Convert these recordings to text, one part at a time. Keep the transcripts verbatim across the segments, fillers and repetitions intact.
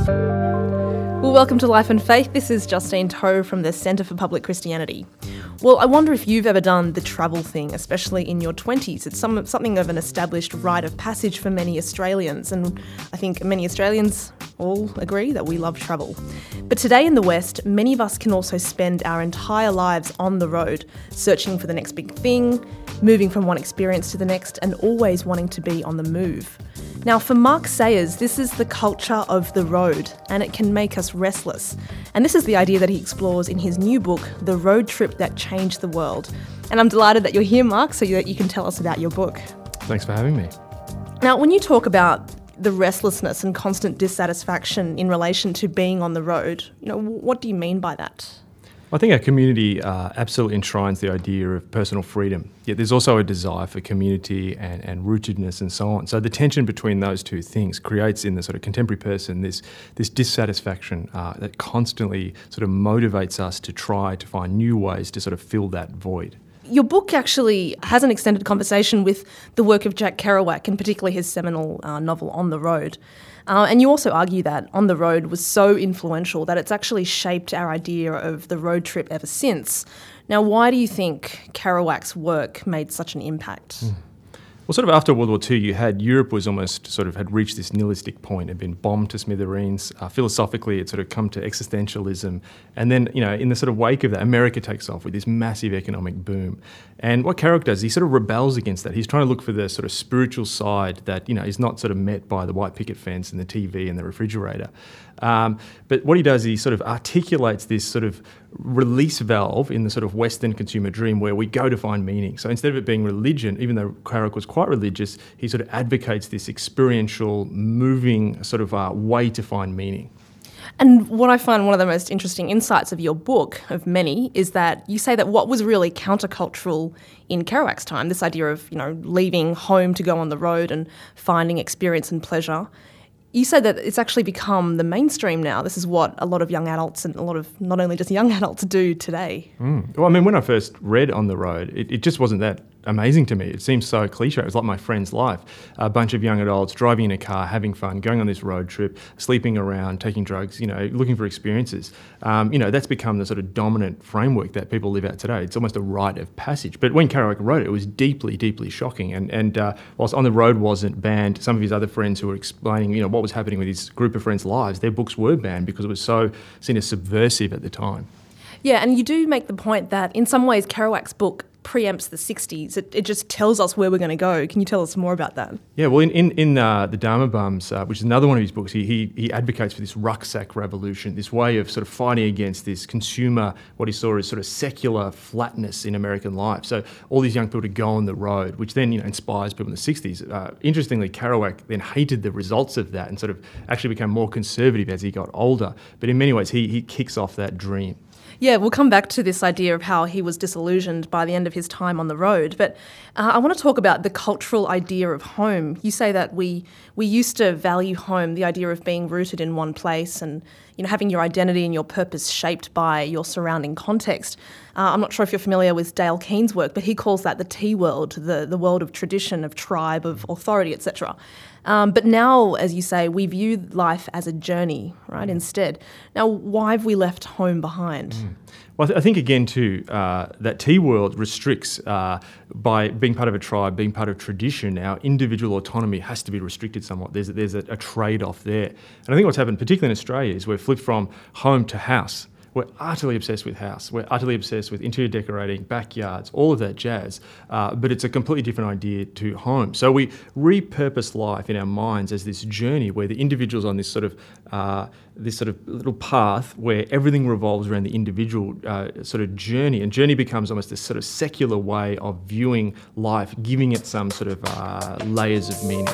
Well, welcome to Life and Faith. This is Justine Toe from the Centre for Public Christianity. Well, I wonder if you've ever done the travel thing, especially in your twenties. It's some, something of an established rite of passage for many Australians, and I think many Australians all agree that we love travel. But today in the West, many of us can also spend our entire lives on the road, searching for the next big thing, moving from one experience to the next, and always wanting to be on the move. Now, for Mark Sayers, this is the culture of the road, and it can make us restless. And this is the idea that he explores in his new book, The Road Trip That Changed the World. And I'm delighted that you're here, Mark, so that you can tell us about your book. Thanks for having me. Now, when you talk about the restlessness and constant dissatisfaction in relation to being on the road, you know, what do you mean by that? I think our community uh, absolutely enshrines the idea of personal freedom, yet there's also a desire for community and, and rootedness and so on. So the tension between those two things creates in the sort of contemporary person this, this dissatisfaction uh, that constantly sort of motivates us to try to find new ways to sort of fill that void. Your book actually has an extended conversation with the work of Jack Kerouac, and particularly his seminal uh, novel On the Road. Uh, and you also argue that On the Road was so influential that it's actually shaped our idea of the road trip ever since. Now, why do you think Kerouac's work made such an impact? Mm. Well, sort of after World War Two, you had Europe was almost sort of had reached this nihilistic point, had been bombed to smithereens. Uh, philosophically, it sort of come to existentialism. And then, you know, in the sort of wake of that, America takes off with this massive economic boom. And what Kerouac does, he sort of rebels against that. He's trying to look for the sort of spiritual side that, you know, is not sort of met by the white picket fence and the T V and the refrigerator. Um, but what he does is he sort of articulates this sort of release valve in the sort of Western consumer dream where we go to find meaning. So instead of it being religion, even though Kerouac was quite religious, he sort of advocates this experiential, moving sort of uh, way to find meaning. And what I find one of the most interesting insights of your book, of many, is that you say that what was really countercultural in Kerouac's time, this idea of, you know, leaving home to go on the road and finding experience and pleasure, you said that it's actually become the mainstream now. This is what a lot of young adults and a lot of not only just young adults do today. Mm. Well, I mean, when I first read On the Road, it, it just wasn't that amazing to me. It seems so cliche. It was like my friend's life. A bunch of young adults driving in a car, having fun, going on this road trip, sleeping around, taking drugs, you know, looking for experiences. Um, you know, that's become the sort of dominant framework that people live out today. It's almost a rite of passage. But when Kerouac wrote it, it was deeply, deeply shocking. And, and uh, whilst On the Road wasn't banned, some of his other friends who were explaining, you know, what was happening with his group of friends' lives, their books were banned because it was so seen as subversive at the time. Yeah, and you do make the point that in some ways Kerouac's book preempts the sixties. It, it just tells us where we're going to go. Can you tell us more about that? Yeah, well, in in, in uh, the Dharma Bums, uh, which is another one of his books, he, he he advocates for this rucksack revolution, this way of sort of fighting against this consumer, what he saw as sort of secular flatness in American life. So all these young people to go on the road, which then, you know, inspires people in the sixties. Uh, interestingly, Kerouac then hated the results of that and sort of actually became more conservative as he got older. But in many ways, he he kicks off that dream. Yeah, we'll come back to this idea of how he was disillusioned by the end of his time on the road. But uh, I want to talk about the cultural idea of home. You say that we we used to value home, the idea of being rooted in one place and, you know, having your identity and your purpose shaped by your surrounding context. Uh, I'm not sure if you're familiar with Dale Keene's work, but he calls that the T world, the, the world of tradition, of tribe, of authority, et cetera. Um, but now, as you say, we view life as a journey, right, instead. Now, why have we left home behind? Mm. Well, I, th- I think, again, too, uh, that T-world restricts, uh, by being part of a tribe, being part of tradition, our individual autonomy has to be restricted somewhat. There's a, there's a, a trade-off there. And I think what's happened, particularly in Australia, is we've flipped from home to house. We're utterly obsessed with house. We're utterly obsessed with interior decorating, backyards, all of that jazz. Uh, but it's a completely different idea to home. So we repurpose life in our minds as this journey where the individual's on this sort of uh, this sort of little path where everything revolves around the individual uh, sort of journey. And journey becomes almost this sort of secular way of viewing life, giving it some sort of uh, layers of meaning.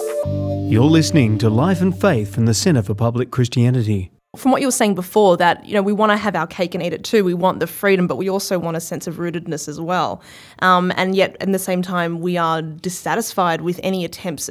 You're listening to Life and Faith from the Centre for Public Christianity. From what you were saying before, that, you know, we want to have our cake and eat it too. We want the freedom, but we also want a sense of rootedness as well. Um, and yet, at the same time, we are dissatisfied with any attempts of,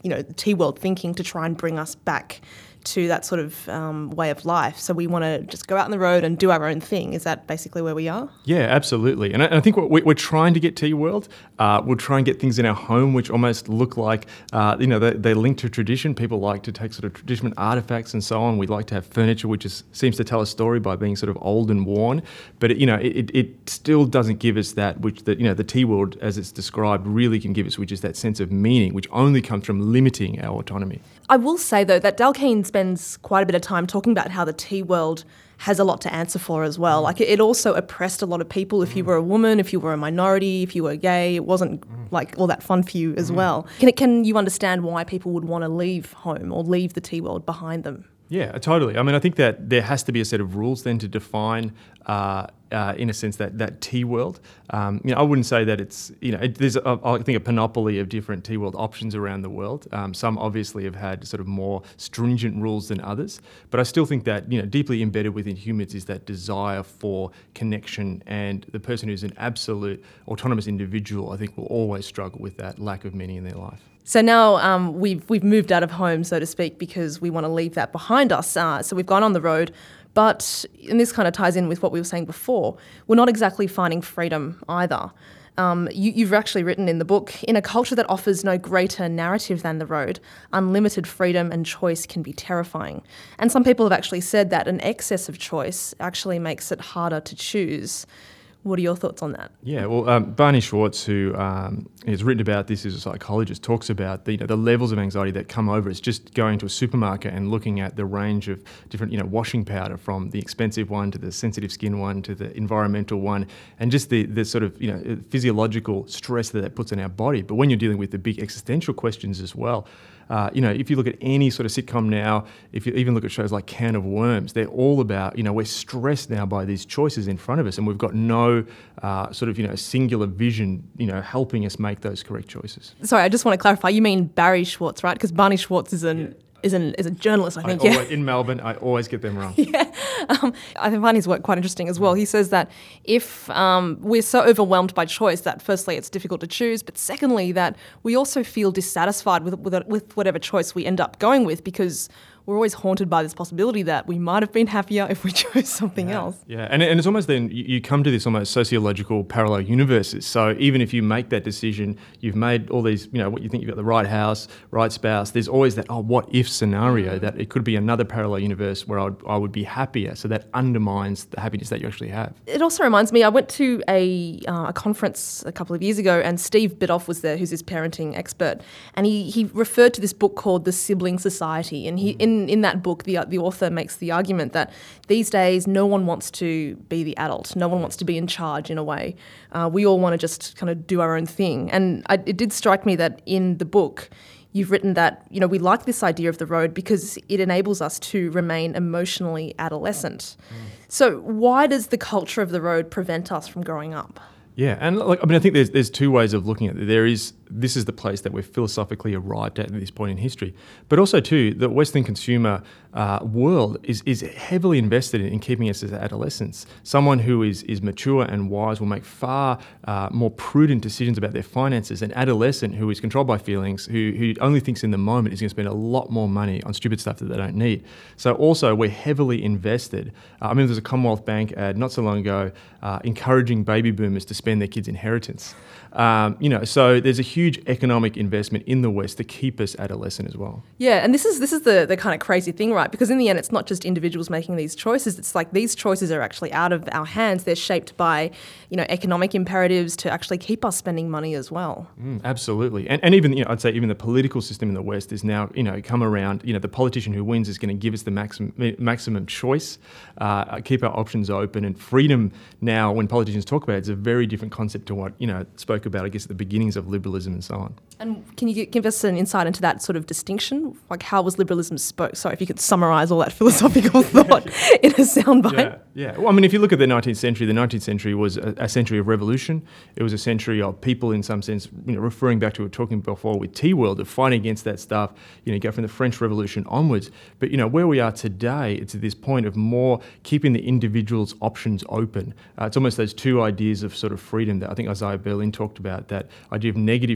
you know, tea world thinking to try and bring us back to that sort of um, way of life. So we want to just go out on the road and do our own thing. Is that basically where we are? Yeah, absolutely. And I, and I think what we, we're trying to get Tea World. Uh, we'll try and get things in our home which almost look like, uh, you know, they, they're linked to tradition. People like to take sort of traditional artifacts and so on. We like to have furniture which is, seems to tell a story by being sort of old and worn. But, it, you know, it, it still doesn't give us that which, the, you know, the Tea World as it's described really can give us, which is that sense of meaning, which only comes from limiting our autonomy. I will say, though, that Dale Keane spends quite a bit of time talking about how the tea world has a lot to answer for as well. Like, it also oppressed a lot of people. If you were a woman, if you were a minority, if you were gay, it wasn't like all that fun for you as well. Can, it, can you understand why people would want to leave home or leave the tea world behind them? Yeah, totally. I mean, I think that there has to be a set of rules then to define, uh, uh, in a sense, that that tea world. Um, you know, I wouldn't say that it's, you know, it, there's, a, I think, a panoply of different tea world options around the world. Um, some obviously have had sort of more stringent rules than others, but I still think that, you know, deeply embedded within humans is that desire for connection, and the person who's an absolute autonomous individual, I think, will always struggle with that lack of meaning in their life. So now um, we've we've moved out of home, so to speak, because we want to leave that behind us. Uh, so we've gone on the road, but, and this kind of ties in with what we were saying before, we're not exactly finding freedom either. Um, you, you've actually written in the book, in a culture that offers no greater narrative than the road, unlimited freedom and choice can be terrifying. And some people have actually said that an excess of choice actually makes it harder to choose. What are your thoughts on that? Yeah, well, um, Barney Schwartz, who um, has written about this as a psychologist, talks about the, you know, the levels of anxiety that come over. It's just going to a supermarket and looking at the range of different, you know, washing powder, from the expensive one to the sensitive skin one to the environmental one, and just the, the sort of, you know, physiological stress that that puts on our body. But when you're dealing with the big existential questions as well, Uh, you know, if you look at any sort of sitcom now, if you even look at shows like Can of Worms, they're all about, you know, we're stressed now by these choices in front of us, and we've got no uh, sort of, you know, singular vision, you know, helping us make those correct choices. Sorry, I just want to clarify. You mean Barry Schwartz, right? Because Barney Schwartz is an... Yeah. Is, an, is a journalist, I think. I yeah. always, in Melbourne, I always get them wrong. yeah. Um, I find his work quite interesting as well. He says that if um, we're so overwhelmed by choice that firstly it's difficult to choose, but secondly that we also feel dissatisfied with, with, with whatever choice we end up going with, because we're always haunted by this possibility that we might have been happier if we chose something yeah. else. Yeah, and, and it's almost then you, you come to this almost sociological parallel universes. So even if you make that decision, you've made all these, you know, what you think you've got the right house, right spouse, there's always that, oh, what if scenario, that it could be another parallel universe where I would, I would be happier. So that undermines the happiness that you actually have. It also reminds me, I went to a, uh, a conference a couple of years ago, and Steve Biddulph was there, who's this parenting expert, and he, he referred to this book called The Sibling Society, and he in In, in that book, the the author makes the argument that these days no one wants to be the adult. No one wants to be in charge in a way. Uh, we all want to just kind of do our own thing. And I, it did strike me that in the book, you've written that, you know, we like this idea of the road because it enables us to remain emotionally adolescent. Mm. So why does the culture of the road prevent us from growing up? Yeah, and like, I mean, I think there's there's two ways of looking at it. There is, this is the place that we're philosophically arrived at at this point in history, but also too, the Western consumer uh, world is is heavily invested in, in keeping us as adolescents. Someone who is is mature and wise will make far uh, more prudent decisions about their finances. An adolescent who is controlled by feelings, who who only thinks in the moment, is going to spend a lot more money on stupid stuff that they don't need. So also, we're heavily invested. Uh, I mean, there's a Commonwealth Bank ad not so long ago uh, encouraging baby boomers to spend their kids' inheritance. Um, you know, so there's a huge economic investment in the West to keep us adolescent as well. Yeah, and this is this is the the kind of crazy thing, right? Because in the end, it's not just individuals making these choices. It's like these choices are actually out of our hands. They're shaped by, you know, economic imperatives to actually keep us spending money as well. Mm, absolutely, and and even, you know, I'd say even the political system in the West is now, you know, come around. You know, the politician who wins is going to give us the maximum maximum choice, uh, keep our options open, and freedom. Now, when politicians talk about it, it's a very different concept to what, you know, spoke about, I guess, at the beginnings of liberalism and so on. And can you give us an insight into that sort of distinction? Like, how was liberalism spoke? Sorry, if you could summarise all that philosophical thought in a soundbite. Yeah, yeah. Well, I mean, if you look at the nineteenth century, the nineteenth century was a, a century of revolution. It was a century of people, in some sense, you know, referring back to what we were talking before with Tea World, of fighting against that stuff. You know, you go from the French Revolution onwards. But, you know, where we are today, it's at this point of more keeping the individual's options open. Uh, it's almost those two ideas of sort of freedom that I think Isaiah Berlin talked about, that idea of negative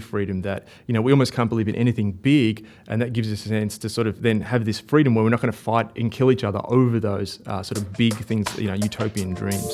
freedom that, you know, we almost can't believe in anything big, and that gives us a sense to sort of then have this freedom where we're not going to fight and kill each other over those uh, sort of big things, you know, utopian dreams.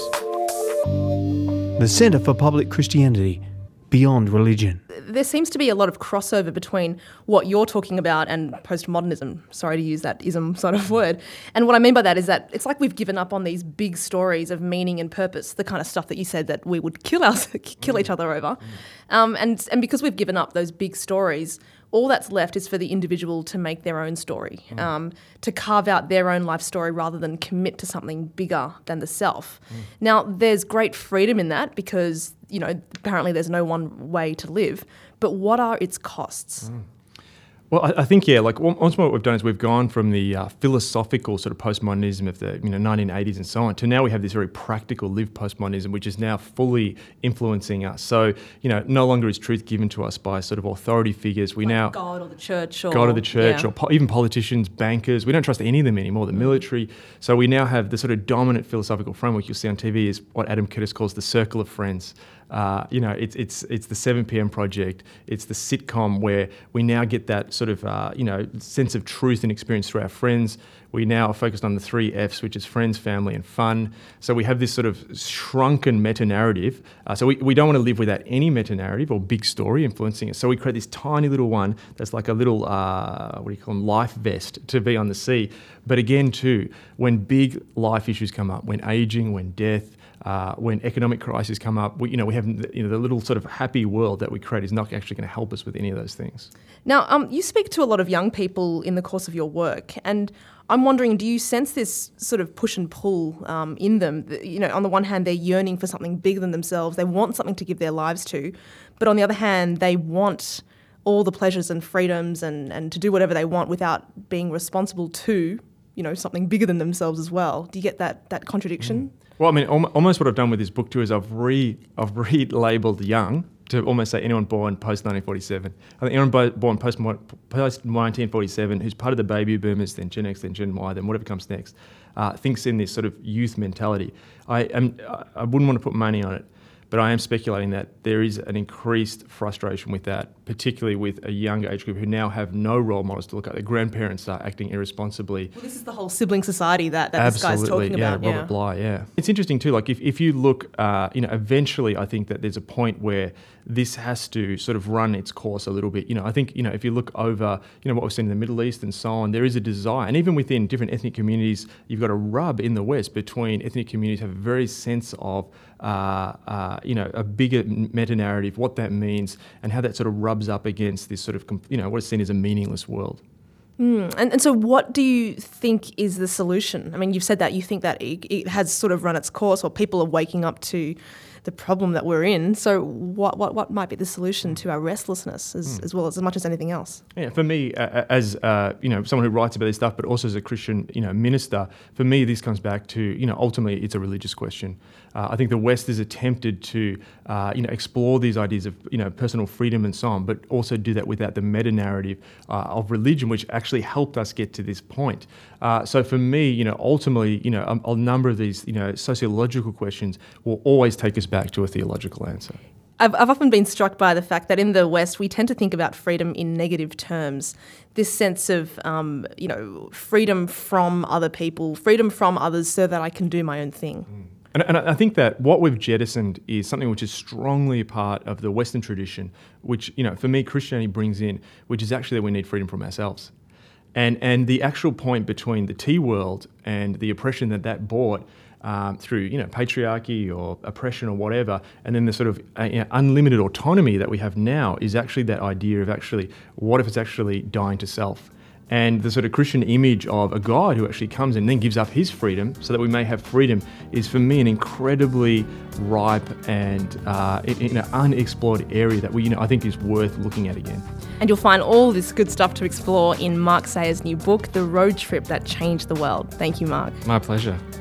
The Centre for Public Christianity, Beyond Religion. There seems to be a lot of crossover between what you're talking about and postmodernism. Sorry to use that ism sort of word. And what I mean by that is that it's like we've given up on these big stories of meaning and purpose, the kind of stuff that you said that we would kill us, kill each other over. Um, and, and because we've given up those big stories, all that's left is for the individual to make their own story, mm. um, to carve out their own life story rather than commit to something bigger than the self. Mm. Now, there's great freedom in that because, you know, apparently there's no one way to live. But what are its costs? Mm. Well, I, I think, yeah, like once more what we've done is we've gone from the uh, philosophical sort of postmodernism of the you know nineteen eighties and so on to now we have this very practical lived postmodernism, which is now fully influencing us. So, you know, no longer is truth given to us by sort of authority figures. We like now God or the church or God or the church yeah. or po- even politicians, bankers. We don't trust any of them anymore, the military. So we now have the sort of dominant philosophical framework you'll see on T V is what Adam Curtis calls the circle of friends. Uh, you know, it's it's it's the seven p.m. project. It's the sitcom where we now get that sort of uh, you know sense of truth and experience through our friends. We now are focused on the three F's, which is friends, family, and fun. So we have this sort of shrunken meta-narrative. Uh, so we, we don't want to live without any meta-narrative or big story influencing us. So we create this tiny little one that's like a little, uh, what do you call them, life vest to be on the sea. But again, too, when big life issues come up, when aging, when death, Uh, when economic crises come up, we, you know, we have you know the little sort of happy world that we create is not actually going to help us with any of those things. Now, um, you speak to a lot of young people in the course of your work, and I'm wondering, do you sense this sort of push and pull um, in them? You know, on the one hand, they're yearning for something bigger than themselves. They want something to give their lives to, but on the other hand, they want all the pleasures and freedoms and, and to do whatever they want without being responsible to, you know, something bigger than themselves as well. Do you get that that contradiction? Mm. Well, I mean, almost what I've done with this book too is I've re I've re-labelled young to almost say anyone born post nineteen forty-seven. I think anyone born post post nineteen forty-seven who's part of the baby boomers, then Gen X, then Gen Y, then whatever comes next, uh, thinks in this sort of youth mentality. I am I wouldn't want to put money on it, but I am speculating that there is an increased frustration with that, particularly with a younger age group who now have no role models to look at. Their grandparents are acting irresponsibly. Well, this is the whole sibling society that, that this guy's talking yeah, about. Robert yeah, Bly, yeah. It's interesting too, like if, if you look, uh, you know, eventually I think that there's a point where this has to sort of run its course a little bit. You know, I think, you know, if you look over, you know, what we've seen in the Middle East and so on, there is a desire, and even within different ethnic communities, you've got a rub in the West between ethnic communities have a very sense of, uh, uh, you know, a bigger meta-narrative, what that means, and how that sort of rubs up against this sort of, you know, what is seen as a meaningless world. Mm. And, and so what do you think is the solution? I mean, you've said that you think that it, it has sort of run its course, or people are waking up to the problem that we're in. So what what, what might be the solution to our restlessness as, mm. as well as as much as anything else? Yeah, for me, uh, as uh, you know, someone who writes about this stuff, but also as a Christian, you know, minister, for me, this comes back to, you know, ultimately it's a religious question. Uh, I think the West has attempted to, uh, you know, explore these ideas of, you know, personal freedom and so on, but also do that without the meta-narrative uh, of religion, which actually helped us get to this point. Uh, so for me, you know, ultimately, you know, a, a number of these, you know, sociological questions will always take us back to a theological answer. I've, I've often been struck by the fact that in the West we tend to think about freedom in negative terms. This sense of, um, you know, freedom from other people, freedom from others so that I can do my own thing. Mm. And, and I think that what we've jettisoned is something which is strongly a part of the Western tradition, which, you know, for me, Christianity brings in, which is actually that we need freedom from ourselves. And and the actual point between the tea world and the oppression that that brought um, through, you know, patriarchy or oppression or whatever, and then the sort of uh, you know, unlimited autonomy that we have now is actually that idea of actually, what if it's actually dying to self? And the sort of Christian image of a God who actually comes and then gives up his freedom so that we may have freedom is, for me, an incredibly ripe and uh, in, in an unexplored area that we, you know, I think is worth looking at again. And you'll find all this good stuff to explore in Mark Sayers' new book, The Road Trip That Changed the World. Thank you, Mark. My pleasure.